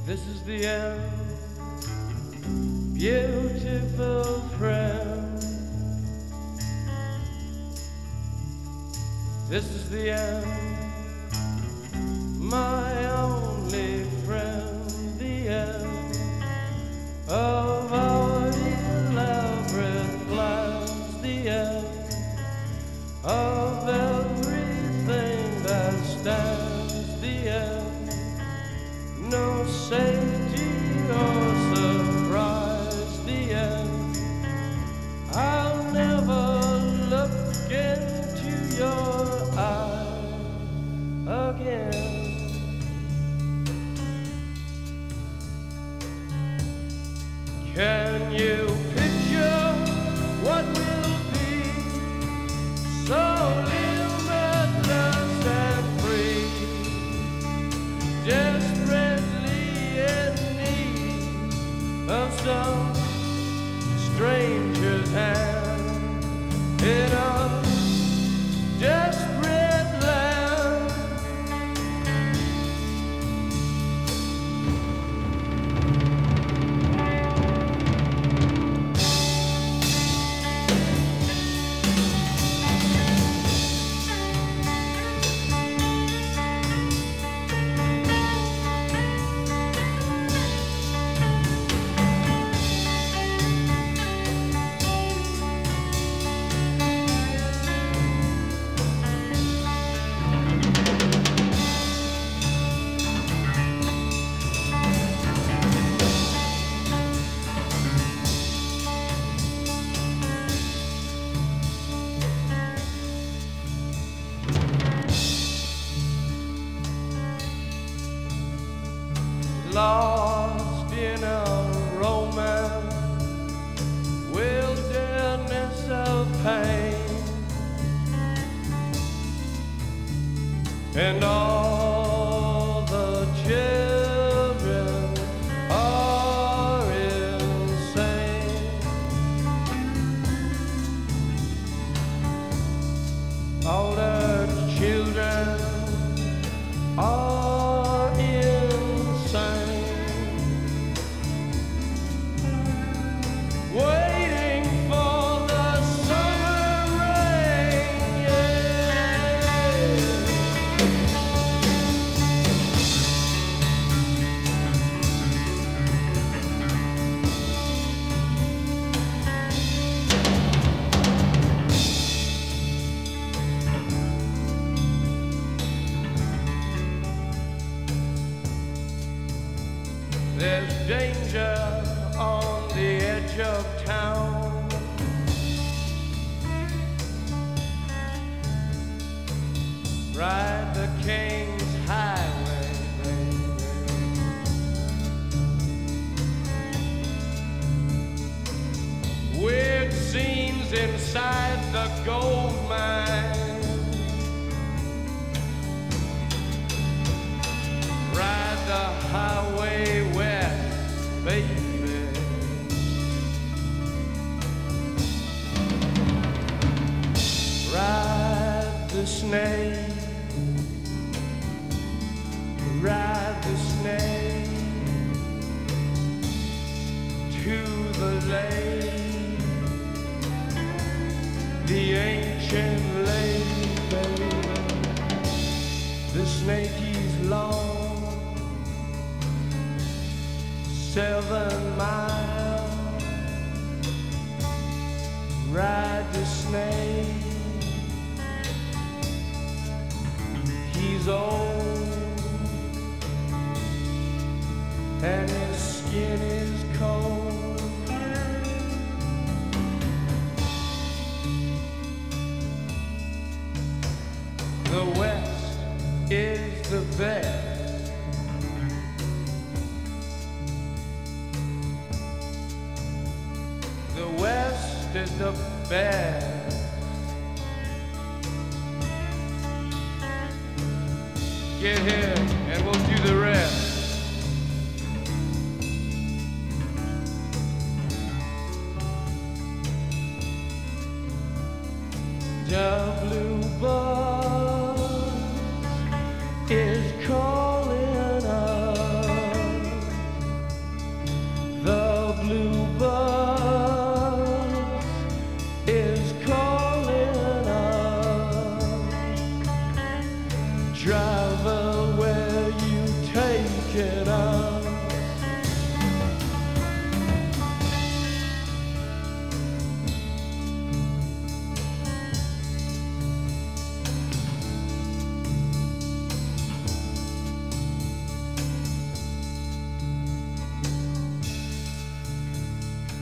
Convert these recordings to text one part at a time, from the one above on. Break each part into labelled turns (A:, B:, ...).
A: This is the end, beautiful friend. This is the end, my only friend. The end of our elaborate plans. The end of everything that stands. The end, no safety or surprise. The end, I'll never look into your eyes again. Can you picture what will be so limitless and free? Desperately in need of some stranger's hand in a desperate land. Lost in a romance, wilderness of pain, and all the children are insane. All the children are insane, waiting for the summer rain. There's danger on the edge of town. Ride the King's Highway, baby. Weird scenes inside the gold mine. Ride the highway west, baby. Ride the snake, ride the snake to the lake, the ancient lake, baby. The snake is long, 7 miles. Ride the snake. He's old and his skin is cold. The West is the best. The West is the best. Get here and we'll do the rest. The blue bus is calling us.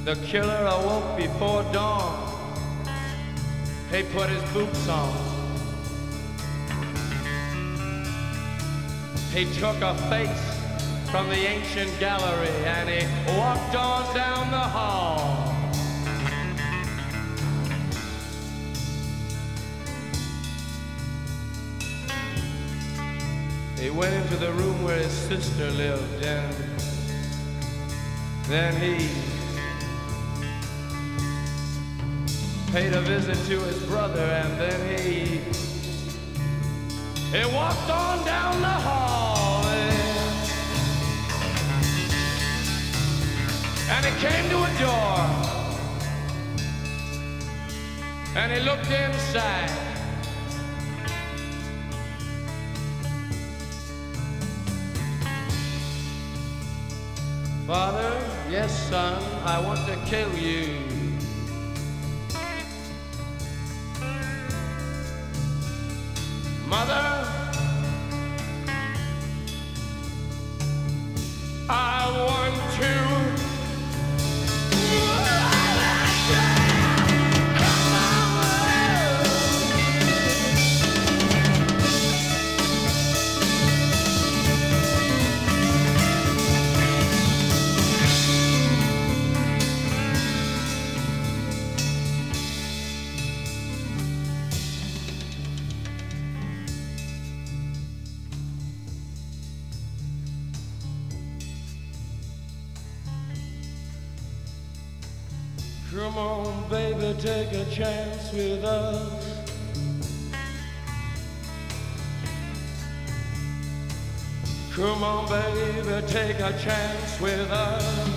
A: The killer awoke before dawn. He put his boots on. He took a face from the ancient gallery and he walked on down the hall. He went into the room where his sister lived, and then he paid a visit to his brother, and then he walked on down the hall, and he came to a door, and he looked inside. Father, yes, son, I want to kill you. Mother, I want to. Come on, baby, take a chance with us. Come on, baby, take a chance with us.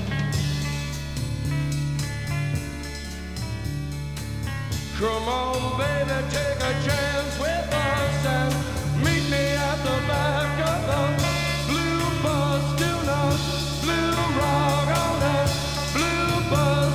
A: Come on, baby, take a chance with us and meet me at the back of the blue bus. Do not blue rock on that blue bus.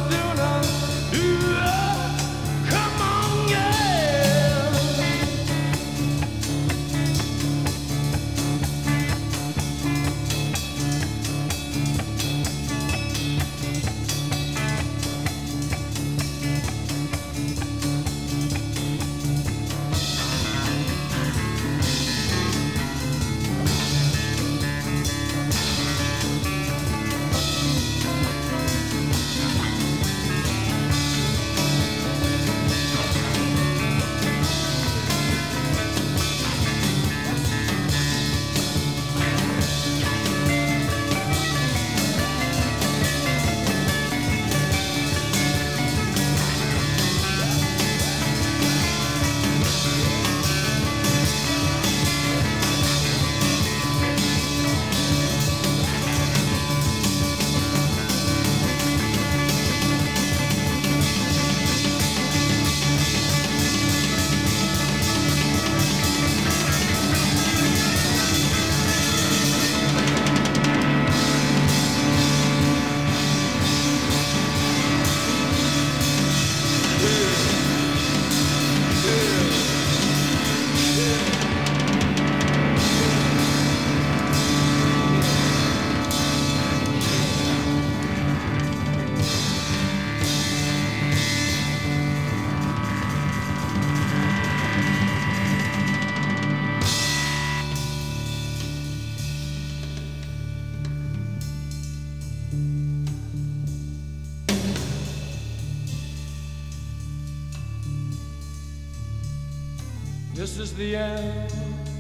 A: This is the end,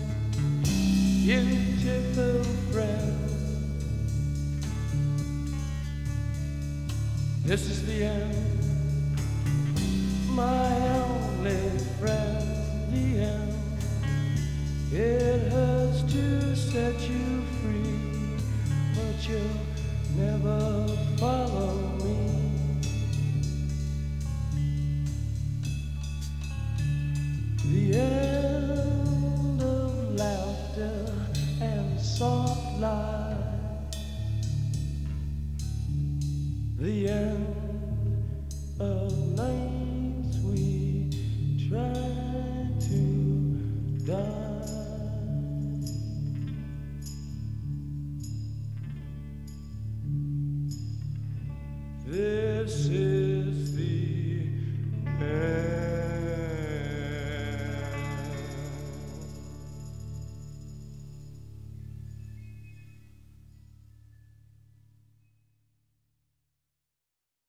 A: beautiful friend. This is the end, my only friend. The end. It hurts to set you free, but you'll never follow me. The end of laughter and soft light. The end of nights we try to die. This Mississippi.